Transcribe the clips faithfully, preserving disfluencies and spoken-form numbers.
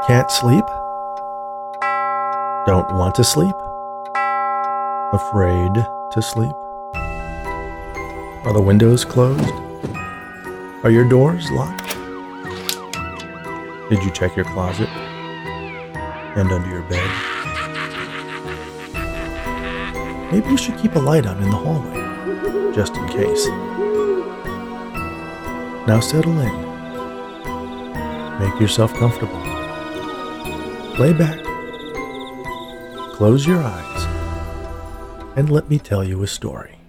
Can't sleep? Don't want to sleep? Afraid to sleep? Are the windows closed? Are your doors locked? Did you check your closet and under your bed? Maybe you should keep a light on in the hallway, just in case. Now settle in. Make yourself comfortable. Lay back. Close your eyes. And let me tell you a story.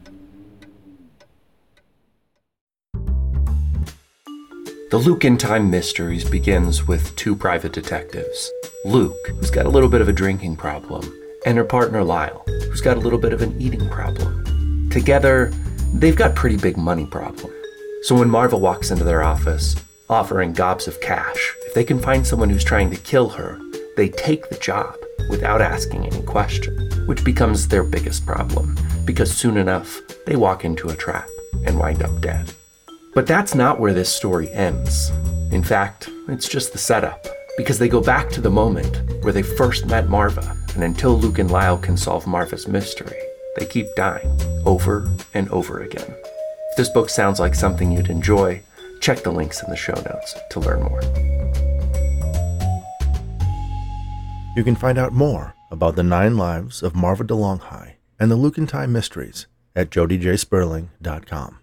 The Luke in Time Mysteries begins with two private detectives. Luke, who's got a little bit of a drinking problem, and her partner Lyle, who's got a little bit of an eating problem. Together, they've got pretty big money problem. So when Marva walks into their office, offering gobs of cash, if they can find someone who's trying to kill her, they take the job without asking any question, which becomes their biggest problem, because soon enough, they walk into a trap and wind up dead. But that's not where this story ends. In fact, it's just the setup, because they go back to the moment where they first met Marva, and until Luke and Lyle can solve Marva's mystery, they keep dying over and over again. If this book sounds like something you'd enjoy, check the links in the show notes to learn more. You can find out more about the nine lives of Marva DeLonghi and the Luke in Time Mysteries at jody j sperling dot com.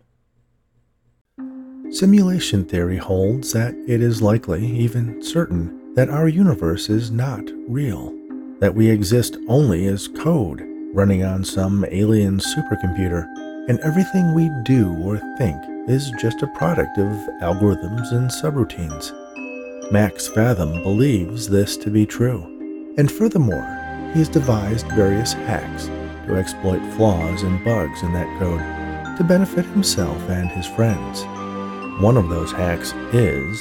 Simulation theory holds that it is likely, even certain, that our universe is not real, that we exist only as code running on some alien supercomputer, and everything we do or think is just a product of algorithms and subroutines. Max Fathom believes this to be true, and furthermore, he has devised various hacks to exploit flaws and bugs in that code to benefit himself and his friends. One of those hacks is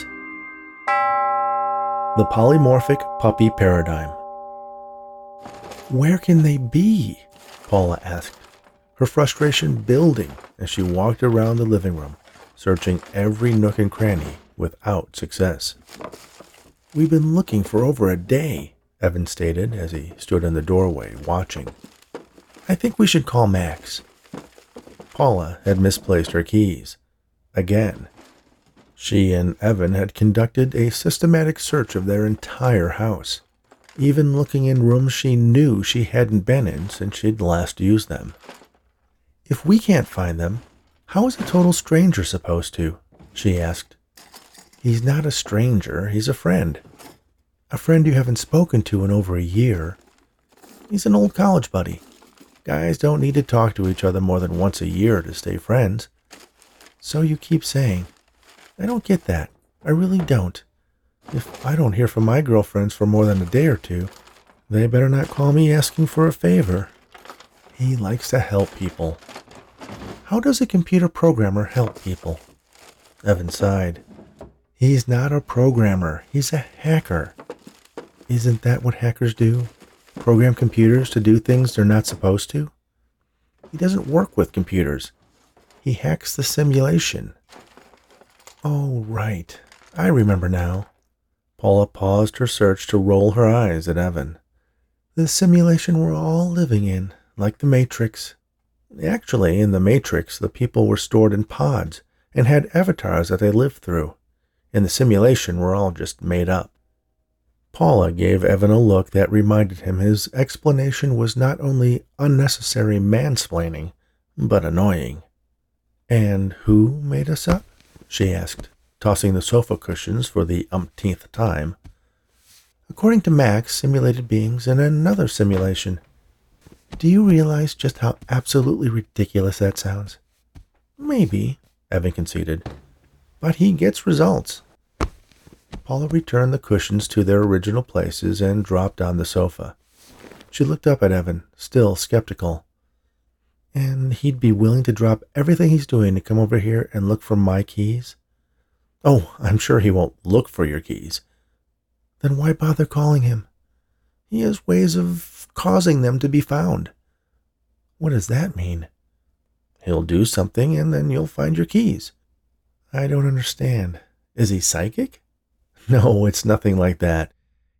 the polymorphic puppy paradigm. Where can they be? Paula asked, her frustration building as she walked around the living room, searching every nook and cranny without success. We've been looking for over a day, Evan stated as he stood in the doorway watching. I think we should call Max. Paula had misplaced her keys. Again. She and Evan had conducted a systematic search of their entire house, even looking in rooms she knew she hadn't been in since she'd last used them. If we can't find them, how is a total stranger supposed to? She asked. He's not a stranger, he's a friend. A friend you haven't spoken to in over a year. He's an old college buddy. Guys don't need to talk to each other more than once a year to stay friends. So you keep saying. I don't get that. I really don't. If I don't hear from my girlfriends for more than a day or two, they better not call me asking for a favor. He likes to help people. How does a computer programmer help people? Evan sighed. He's not a programmer. He's a hacker. Isn't that what hackers do? Program computers to do things they're not supposed to? He doesn't work with computers. He hacks the simulation. Oh, right. I remember now. Paula paused her search to roll her eyes at Evan. The simulation we're all living in, like the Matrix. Actually, in the Matrix, the people were stored in pods and had avatars that they lived through. In the simulation, we're all just made up. Paula gave Evan a look that reminded him his explanation was not only unnecessary mansplaining, but annoying. And who made us up? She asked, tossing the sofa cushions for the umpteenth time. According to Max, simulated beings in another simulation. Do you realize just how absolutely ridiculous that sounds? Maybe, Evan conceded, but he gets results. Paula returned the cushions to their original places and dropped on the sofa. She looked up at Evan, still skeptical. And he'd be willing to drop everything he's doing to come over here and look for my keys? Oh, I'm sure he won't look for your keys. Then why bother calling him? He has ways of causing them to be found. What does that mean? He'll do something and then you'll find your keys. I don't understand. Is he psychic? No, it's nothing like that.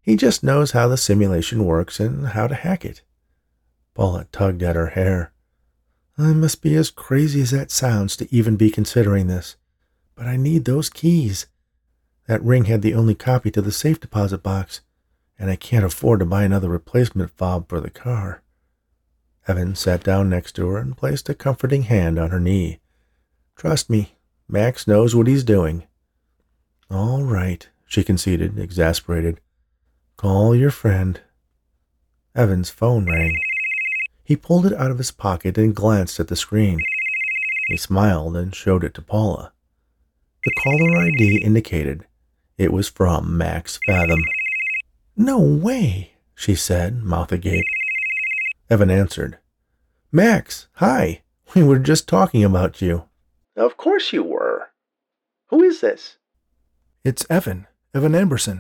He just knows how the simulation works and how to hack it. Paula tugged at her hair. I must be as crazy as that sounds to even be considering this, but I need those keys. That ring had the only copy to the safe deposit box, and I can't afford to buy another replacement fob for the car. Evan sat down next to her and placed a comforting hand on her knee. Trust me, Max knows what he's doing. All right, she conceded, exasperated. Call your friend. Evan's phone rang. He pulled it out of his pocket and glanced at the screen. He smiled and showed it to Paula. The caller I D indicated it was from Max Fathom. No way, she said, mouth agape. Evan answered. Max, hi. We were just talking about you. Of course you were. Who is this? It's Evan, Evan Amberson.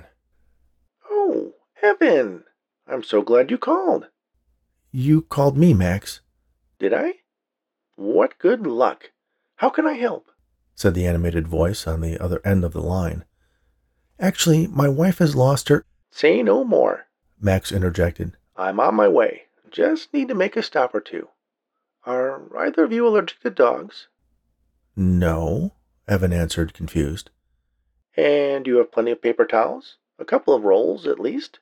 Oh, Evan. I'm so glad you called. You called me, Max. Did I? What good luck. How can I help? Said the animated voice on the other end of the line. Actually, my wife has lost her... Say no more, Max interjected. I'm on my way. Just need to make a stop or two. Are either of you allergic to dogs? No, Evan answered, confused. And you have plenty of paper towels? A couple of rolls, at least?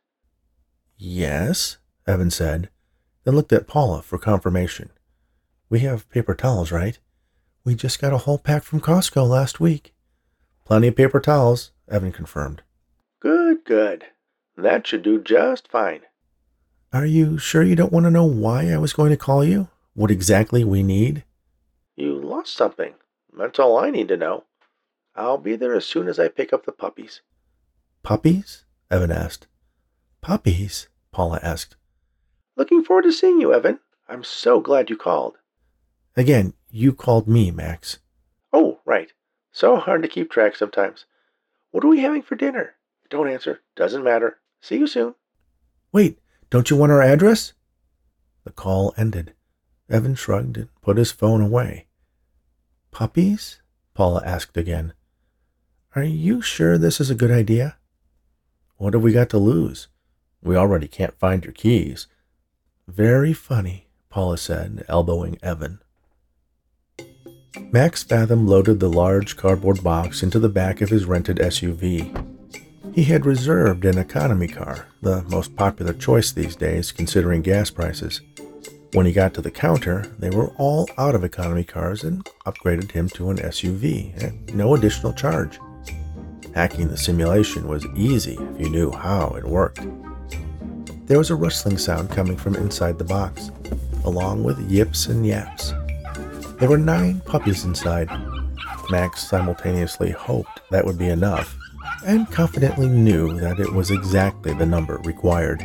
Yes, Evan said, then looked at Paula for confirmation. We have paper towels, right? We just got a whole pack from Costco last week. Plenty of paper towels, Evan confirmed. Good, good. That should do just fine. Are you sure you don't want to know why I was going to call you? What exactly we need? You lost something. That's all I need to know. I'll be there as soon as I pick up the puppies. Puppies? Evan asked. Puppies? Paula asked. Looking forward to seeing you, Evan. I'm so glad you called. Again, you called me, Max. Oh, right. So hard to keep track sometimes. What are we having for dinner? Don't answer. Doesn't matter. See you soon. Wait, don't you want our address? The call ended. Evan shrugged and put his phone away. Puppies? Paula asked again. Are you sure this is a good idea? What have we got to lose? We already can't find your keys. Very funny, Paula said, elbowing Evan. Max Fathom loaded the large cardboard box into the back of his rented S U V. He had reserved an economy car, the most popular choice these days considering gas prices. When he got to the counter, they were all out of economy cars and upgraded him to an S U V at no additional charge. Hacking the simulation was easy if you knew how it worked. There was a rustling sound coming from inside the box, along with yips and yaps. There were nine puppies inside. Max simultaneously hoped that would be enough, and confidently knew that it was exactly the number required.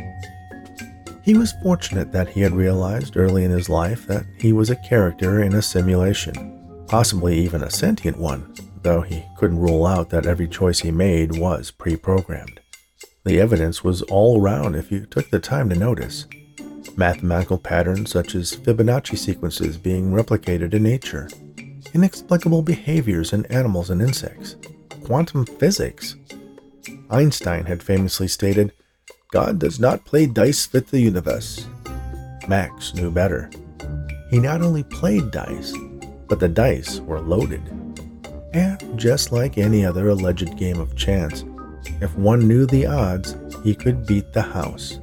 He was fortunate that he had realized early in his life that he was a character in a simulation, possibly even a sentient one, though he couldn't rule out that every choice he made was pre-programmed. The evidence was all around if you took the time to notice. Mathematical patterns such as Fibonacci sequences being replicated in nature, inexplicable behaviors in animals and insects, quantum physics. Einstein had famously stated, God does not play dice with the universe. Max knew better. He not only played dice, but the dice were loaded. And just like any other alleged game of chance, if one knew the odds, he could beat the house.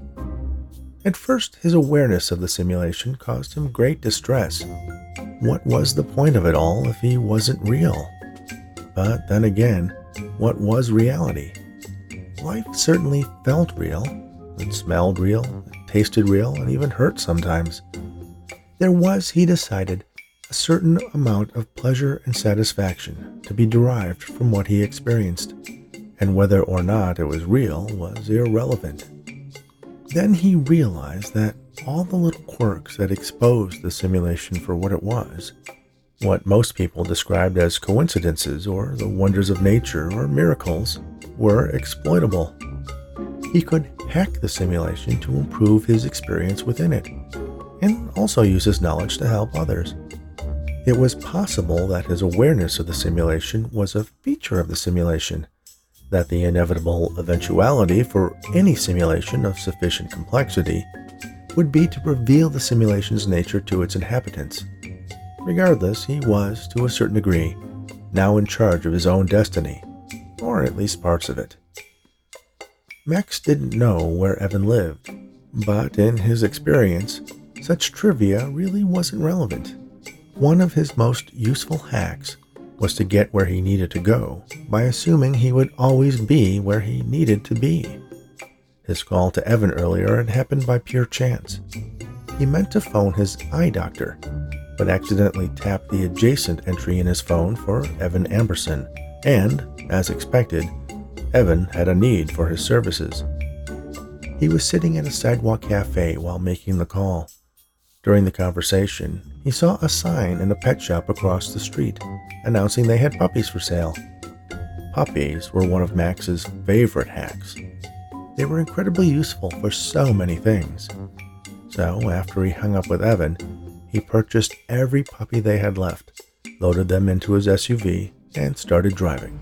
At first, his awareness of the simulation caused him great distress. What was the point of it all if he wasn't real? But then again, what was reality? Life certainly felt real. It smelled real, it tasted real, and even hurt sometimes. There was, he decided, a certain amount of pleasure and satisfaction to be derived from what he experienced, and whether or not it was real was irrelevant. Then he realized that all the little quirks that exposed the simulation for what it was, what most people described as coincidences or the wonders of nature or miracles, were exploitable. He could hack the simulation to improve his experience within it, and also use his knowledge to help others. It was possible that his awareness of the simulation was a feature of the simulation, that the inevitable eventuality for any simulation of sufficient complexity would be to reveal the simulation's nature to its inhabitants. Regardless, he was, to a certain degree, now in charge of his own destiny, or at least parts of it. Max didn't know where Evan lived, but in his experience, such trivia really wasn't relevant. One of his most useful hacks was to get where he needed to go by assuming he would always be where he needed to be. His call to Evan earlier had happened by pure chance. He meant to phone his eye doctor, but accidentally tapped the adjacent entry in his phone for Evan Amberson, and, as expected, Evan had a need for his services. He was sitting at a sidewalk cafe while making the call. During the conversation, he saw a sign in a pet shop across the street announcing they had puppies for sale. Puppies were one of Max's favorite hacks. They were incredibly useful for so many things. So, after he hung up with Evan, he purchased every puppy they had left, loaded them into his S U V, and started driving.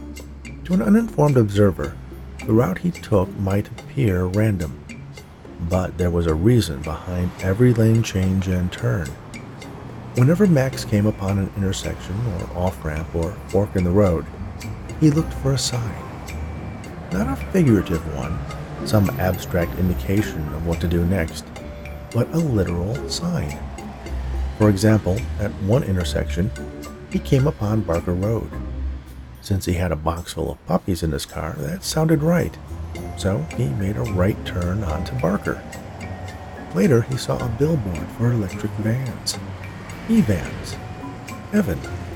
To an uninformed observer, the route he took might appear random, but there was a reason behind every lane change and turn. Whenever Max came upon an intersection or off-ramp or fork in the road, he looked for a sign. Not a figurative one, some abstract indication of what to do next, but a literal sign. For example, at one intersection, he came upon Barker Road. Since he had a box full of puppies in his car, that sounded right, so he made a right turn onto Barker. Later, he saw a billboard for electric vans. E-vans. Evan.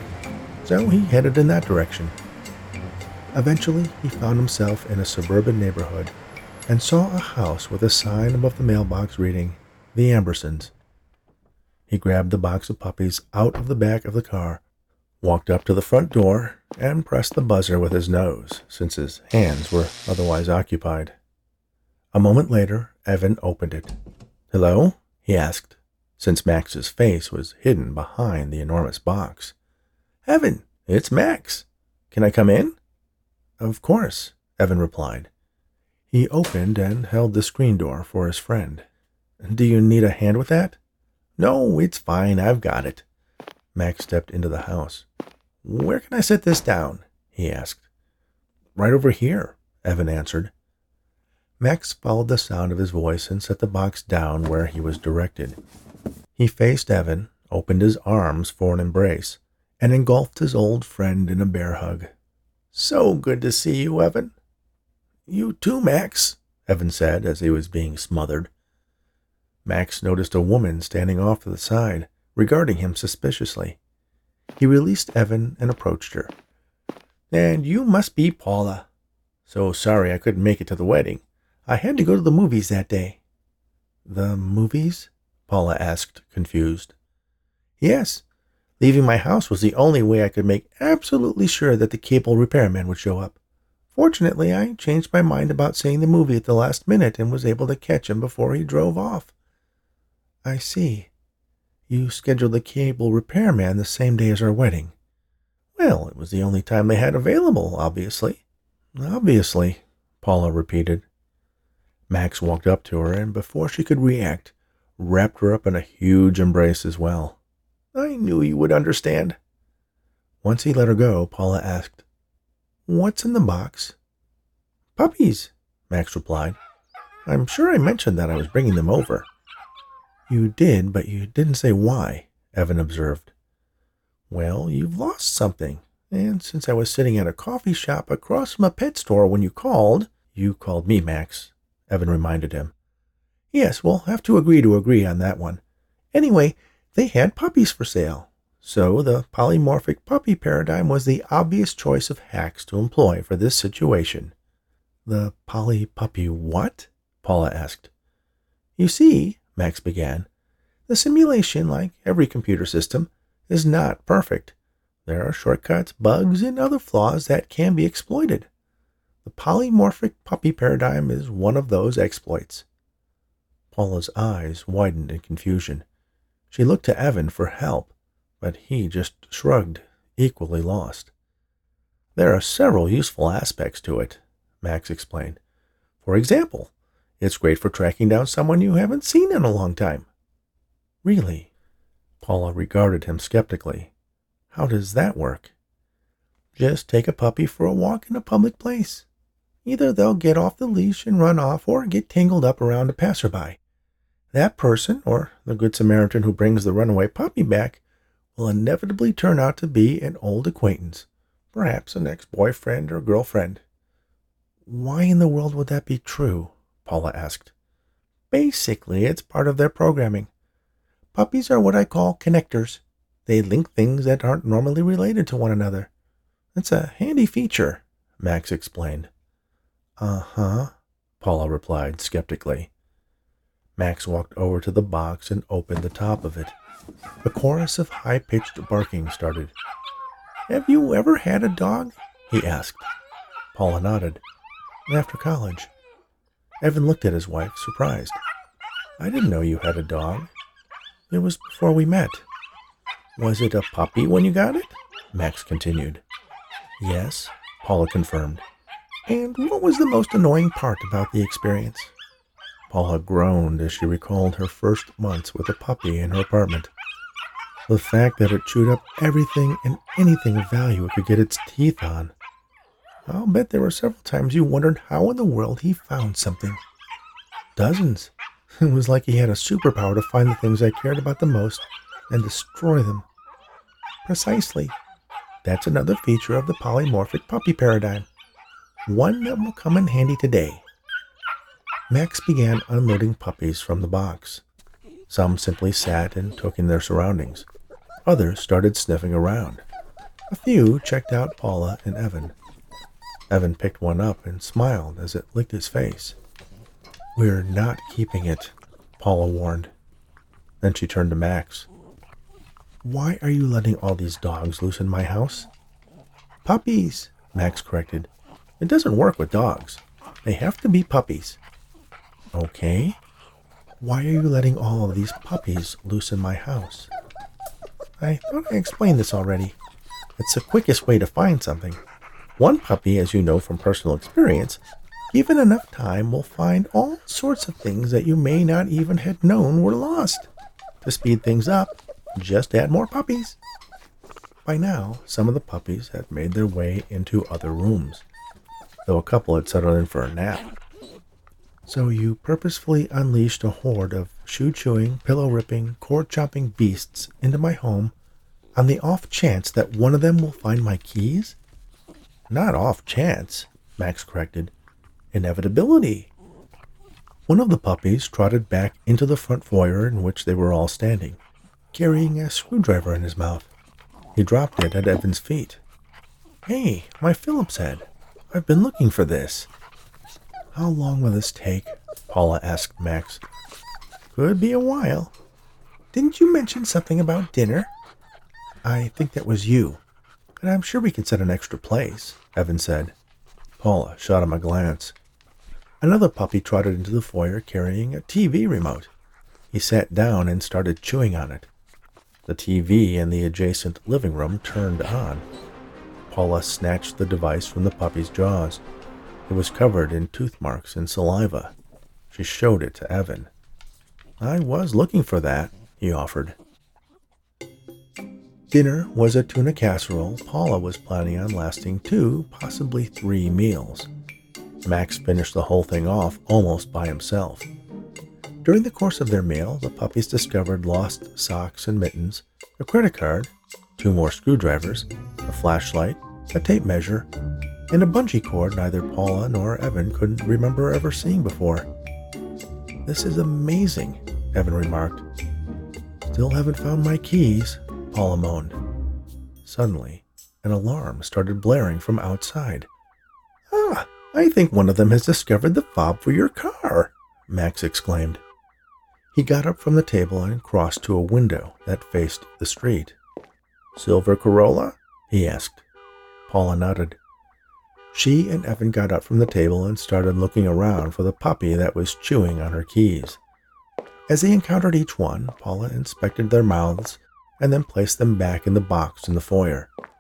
So he headed in that direction. Eventually, he found himself in a suburban neighborhood and saw a house with a sign above the mailbox reading, The Ambersons. He grabbed the box of puppies out of the back of the car, walked up to the front door, and pressed the buzzer with his nose, since his hands were otherwise occupied. A moment later, Evan opened it. "Hello?" he asked, since Max's face was hidden behind the enormous box. "Evan, it's Max. Can I come in?" "Of course," Evan replied. He opened and held the screen door for his friend. "Do you need a hand with that?" "No, it's fine. I've got it." Max stepped into the house. "Where can I set this down?" he asked. "Right over here," Evan answered. Max followed the sound of his voice and set the box down where he was directed. He faced Evan, opened his arms for an embrace, and engulfed his old friend in a bear hug. "So good to see you, Evan." "You too, Max," Evan said as he was being smothered. Max noticed a woman standing off to the side, regarding him suspiciously. He released Evan and approached her. "And you must be Paula. So sorry I couldn't make it to the wedding. I had to go to the movies that day." "The movies?" Paula asked, confused. "Yes. Leaving my house was the only way I could make absolutely sure that the cable repairman would show up. Fortunately, I changed my mind about seeing the movie at the last minute and was able to catch him before he drove off." "I see. You scheduled the cable repairman the same day as our wedding." "Well, it was the only time they had available, obviously." "Obviously," Paula repeated. Max walked up to her and, before she could react, wrapped her up in a huge embrace as well. "I knew you would understand." Once he let her go, Paula asked, "What's in the box?" "Puppies," Max replied. "I'm sure I mentioned that I was bringing them over." "You did, but you didn't say why," Evan observed. "Well, you've lost something, and since I was sitting at a coffee shop across from a pet store when you called—" "You called me, Max," Evan reminded him. "Yes, we'll have to agree to agree on that one. Anyway, they had puppies for sale, so the polymorphic puppy paradigm was the obvious choice of hacks to employ for this situation." "The poly-puppy what?" Paula asked. "You see," Max began, "the simulation, like every computer system, is not perfect. There are shortcuts, bugs, and other flaws that can be exploited. The polymorphic puppy paradigm is one of those exploits." Paula's eyes widened in confusion. She looked to Evan for help, but he just shrugged, equally lost. There are several useful aspects to it, Max explained. For example, it's great for tracking down someone you haven't seen in a long time. Really? Paula regarded him skeptically. How does that work? Just take a puppy for a walk in a public place. Either they'll get off the leash and run off or get tangled up around a passerby. That person, or the Good Samaritan who brings the runaway puppy back, will inevitably turn out to be an old acquaintance, perhaps an ex-boyfriend or girlfriend. Why in the world would that be true? Paula asked. Basically, it's part of their programming. Puppies are what I call connectors. They link things that aren't normally related to one another. It's a handy feature, Max explained. Uh-huh, Paula replied skeptically. Max walked over to the box and opened the top of it. A chorus of high-pitched barking started. Have you ever had a dog? He asked. Paula nodded. After college. Evan looked at his wife, surprised. I didn't know you had a dog. It was before we met. Was it a puppy when you got it? Max continued. Yes, Paula confirmed. And what was the most annoying part about the experience? Paula groaned as she recalled her first months with a puppy in her apartment. The fact that it chewed up everything and anything of value it could get its teeth on. I'll bet there were several times you wondered how in the world he found something. Dozens. It was like he had a superpower to find the things I cared about the most and destroy them. Precisely. That's another feature of the polymorphic puppy paradigm. One that will come in handy today. Max began unloading puppies from the box. Some simply sat and took in their surroundings. Others started sniffing around. A few checked out Paula and Evan. Evan picked one up and smiled as it licked his face. We're not keeping it, Paula warned. Then she turned to Max. Why are you letting all these dogs loose in my house? Puppies, Max corrected. It doesn't work with dogs. They have to be puppies. Okay. Why are you letting all of these puppies loose in my house? I thought I explained this already. It's the quickest way to find something. One puppy, as you know from personal experience, given enough time, will find all sorts of things that you may not even have known were lost. To speed things up, just add more puppies. By now, some of the puppies had made their way into other rooms, though a couple had settled in for a nap. So you purposefully unleashed a horde of shoe-chewing, pillow-ripping, cord-chopping beasts into my home on the off chance that one of them will find my keys? Not off chance, Max corrected. Inevitability. One of the puppies trotted back into the front foyer in which they were all standing, carrying a screwdriver in his mouth. He dropped it at Evan's feet. Hey, my Phillips head. I've been looking for this. How long will this take? Paula asked Max. Could be a while. Didn't you mention something about dinner? I think that was you, and I'm sure we can set an extra place, Evan said. Paula shot him a glance. Another puppy trotted into the foyer carrying a T V remote. He sat down and started chewing on it. The T V in the adjacent living room turned on. Paula snatched the device from the puppy's jaws. It was covered in tooth marks and saliva. She showed it to Evan. I was looking for that, he offered. Dinner was a tuna casserole Paula was planning on lasting two, possibly three meals. Max finished the whole thing off almost by himself. During the course of their meal, the puppies discovered lost socks and mittens, a credit card, two more screwdrivers, a flashlight, a tape measure, and a bungee cord neither Paula nor Evan could remember ever seeing before. This is amazing, Evan remarked. Still haven't found my keys, Paula moaned. Suddenly, an alarm started blaring from outside. Ah, I think one of them has discovered the fob for your car, Max exclaimed. He got up from the table and crossed to a window that faced the street. Silver Corolla? He asked. Paula nodded. She and Evan got up from the table and started looking around for the puppy that was chewing on her keys. As they encountered each one, Paula inspected their mouths and then placed them back in the box in the foyer.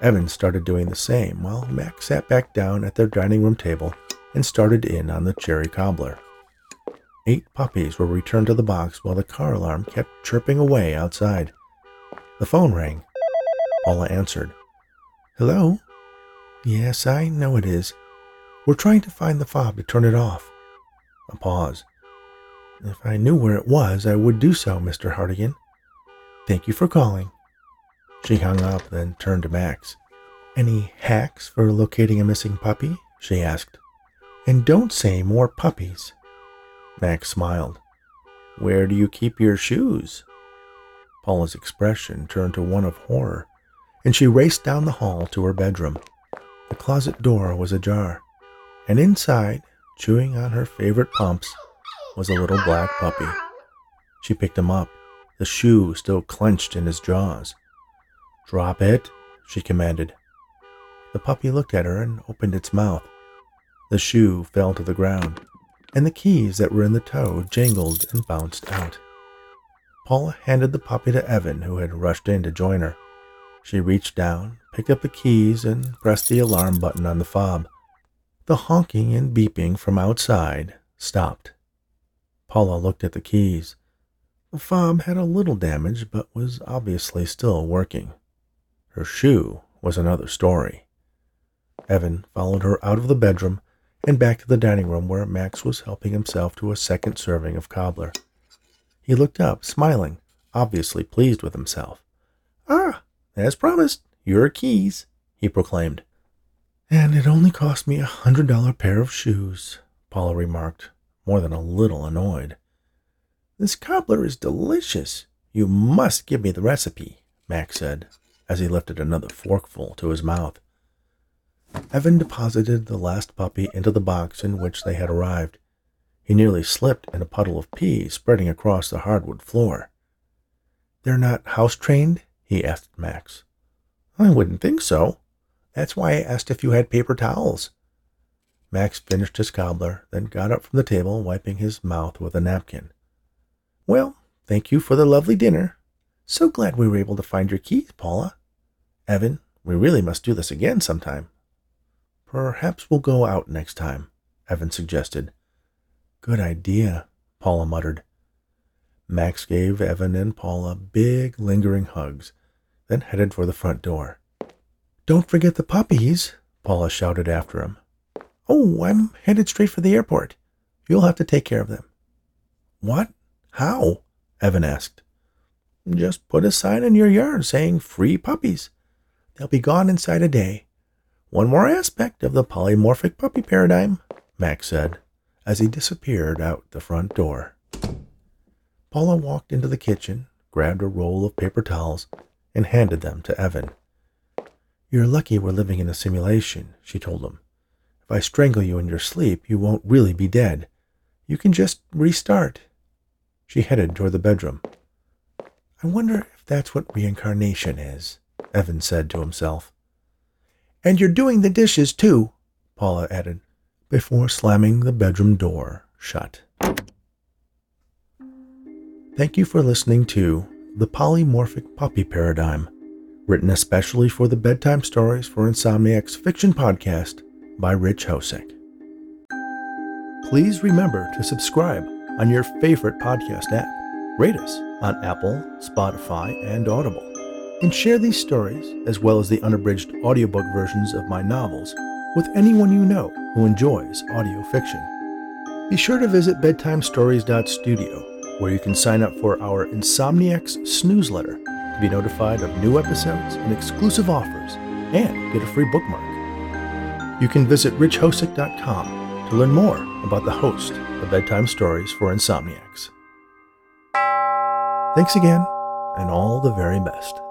Evan started doing the same while Max sat back down at their dining room table and started in on the cherry cobbler. Eight puppies were returned to the box while the car alarm kept chirping away outside. The phone rang. Paula answered. "Hello?" "Yes, I know it is. We're trying to find the fob to turn it off." A pause. "If I knew where it was, I would do so, Mister Hartigan. Thank you for calling." She hung up, then turned to Max. "Any hacks for locating a missing puppy?" she asked. "And don't say more puppies." Max smiled. "Where do you keep your shoes?" Paula's expression turned to one of horror, and she raced down the hall to her bedroom. The closet door was ajar, and inside, chewing on her favorite pumps, was a little black puppy. She picked him up, the shoe still clenched in his jaws. "Drop it," she commanded. The puppy looked at her and opened its mouth. The shoe fell to the ground, and the keys that were in the toe jangled and bounced out. Paula handed the puppy to Evan, who had rushed in to join her. She reached down, picked up the keys, and pressed the alarm button on the fob. The honking and beeping from outside stopped. Paula looked at the keys. The fob had a little damage, but was obviously still working. Her shoe was another story. Evan followed her out of the bedroom and back to the dining room where Max was helping himself to a second serving of cobbler. He looked up, smiling, obviously pleased with himself. "Ah, as promised, your keys," he proclaimed. "And it only cost me a hundred dollar pair of shoes," Paula remarked, more than a little annoyed. "This cobbler is delicious. You must give me the recipe," Max said, as he lifted another forkful to his mouth. Evan deposited the last puppy into the box in which they had arrived. He nearly slipped in a puddle of pee spreading across the hardwood floor. "They're not house-trained?" he asked Max. "I wouldn't think so. That's why I asked if you had paper towels." Max finished his cobbler, then got up from the table, wiping his mouth with a napkin. "Well, thank you for the lovely dinner. So glad we were able to find your keys, Paula. Evan, we really must do this again sometime." "Perhaps we'll go out next time," Evan suggested. "Good idea," Paula muttered. Max gave Evan and Paula big, lingering hugs, then headed for the front door. "Don't forget the puppies," Paula shouted after him. "Oh, I'm headed straight for the airport. You'll have to take care of them." "What? How?" Evan asked. "Just put a sign in your yard saying free puppies. They'll be gone inside a day. One more aspect of the polymorphic puppy paradigm," Max said, as he disappeared out the front door. Paula walked into the kitchen, grabbed a roll of paper towels, and handed them to Evan. "You're lucky we're living in a simulation," she told him. "If I strangle you in your sleep, you won't really be dead. You can just restart." She headed toward the bedroom. "I wonder if that's what reincarnation is," Evan said to himself. "And you're doing the dishes, too," Paula added, before slamming the bedroom door shut. Thank you for listening to The Polymorphic Puppy Paradigm, written especially for the Bedtime Stories for Insomniacs fiction podcast by Rich Hosick. Please remember to subscribe on your favorite podcast app, rate us on Apple, Spotify, and Audible, and share these stories, as well as the unabridged audiobook versions of my novels, with anyone you know who enjoys audio fiction. Be sure to visit bedtime stories dot studio, where you can sign up for our Insomniacs Snoozeletter to be notified of new episodes and exclusive offers, and get a free bookmark. You can visit rich hosick dot com to learn more about the host of Bedtime Stories for Insomniacs. Thanks again, and all the very best.